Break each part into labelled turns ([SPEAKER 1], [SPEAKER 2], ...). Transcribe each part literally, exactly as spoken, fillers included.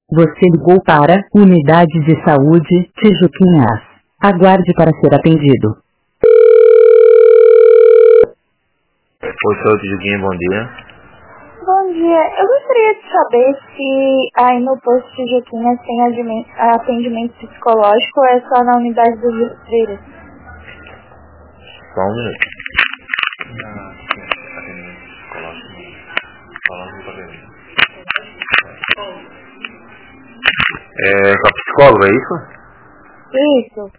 [SPEAKER 1] Você ligou para Unidade de Saúde Tijuquinhas. Aguarde para ser atendido.
[SPEAKER 2] Oi, Saúde Tijuquinha, bom dia.
[SPEAKER 3] Bom dia. Eu gostaria de saber se aí no posto Tijuquinhas tem atendimento psicológico ou é só na unidade do Rio Freire?
[SPEAKER 2] Só um minuto. Ah, atendimento psicológico. Falando para mim. É com a psicóloga, é isso?
[SPEAKER 3] Isso.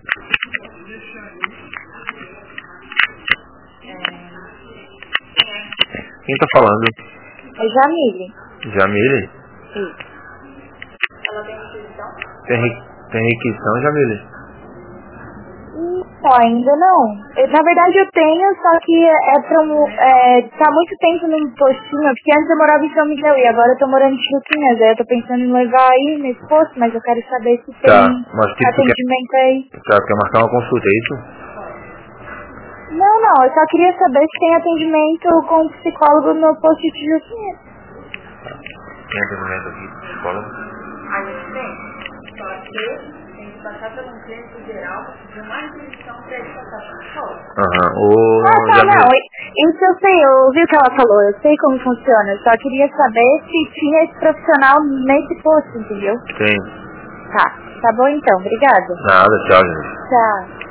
[SPEAKER 2] Quem tá falando?
[SPEAKER 3] É Jamile.
[SPEAKER 2] Jamile?
[SPEAKER 3] Isso.
[SPEAKER 2] Ela tem requisição? Tem, re... tem requisição, Jamile?
[SPEAKER 3] Não, ainda não. Eu, na verdade eu tenho, só que é pra um, é, tá muito tempo no postinho, porque antes eu morava em São Miguel e agora eu tô morando em Tijuquinhas. Aí eu tô pensando em levar aí nesse posto, mas eu quero saber se
[SPEAKER 2] Tá,
[SPEAKER 3] tem
[SPEAKER 2] mas que
[SPEAKER 3] atendimento
[SPEAKER 2] quer...
[SPEAKER 3] aí.
[SPEAKER 2] Tá, quer marcar uma consulta, é isso?
[SPEAKER 3] Não, não, eu só queria saber se tem atendimento com psicólogo no posto de Tijuquinhas.
[SPEAKER 2] Tem atendimento aqui, psicólogo?
[SPEAKER 4] A gente tem, só que tem que passar por um clínico geral de uma requisição para ele passar por psicólogo.
[SPEAKER 2] Aham, o...
[SPEAKER 3] Ah, tá,
[SPEAKER 2] Jamile...
[SPEAKER 3] não, isso eu sei, eu ouvi o que ela falou, eu sei como funciona, eu só queria saber se tinha esse profissional nesse posto, entendeu?
[SPEAKER 2] Tem.
[SPEAKER 3] Tá, tá bom então, obrigada.
[SPEAKER 2] Nada, tchau, gente.
[SPEAKER 3] Tchau.